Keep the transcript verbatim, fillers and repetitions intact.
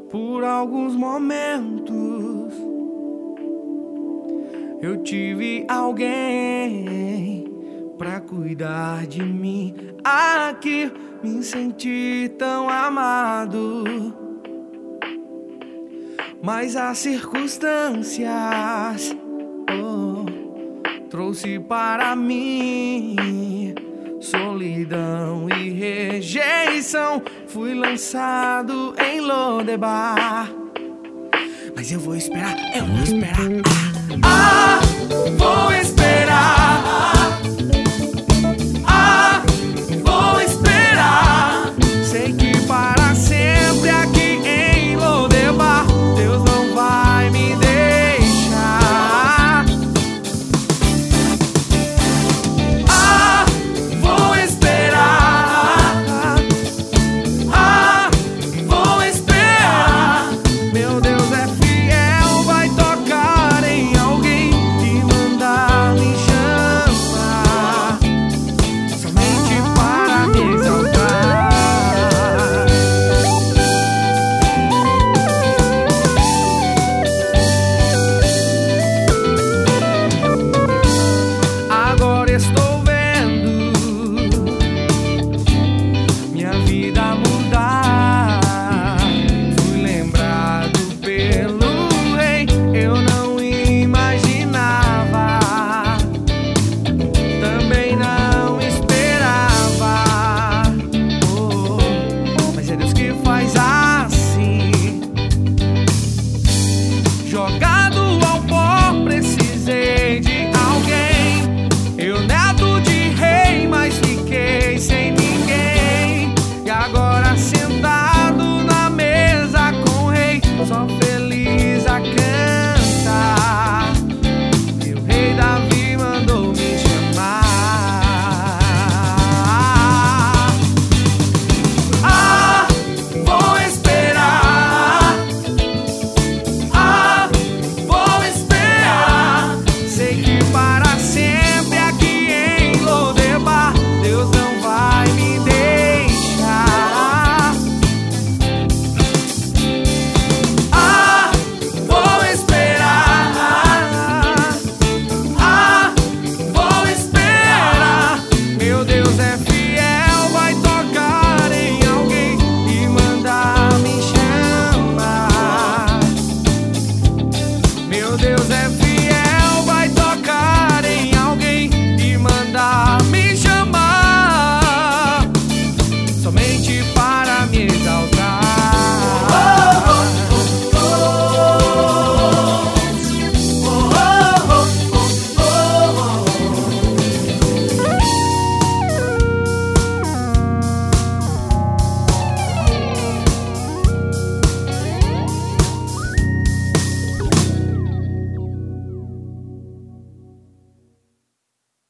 Por alguns momentos eu tive alguém pra cuidar de mim. Aqui me senti tão amado, mas as circunstâncias oh, trouxe para mim solidão e rejeição. Fui lançado em Lodebar, mas eu vou esperar, eu vou esperar. Ah, vou esperar.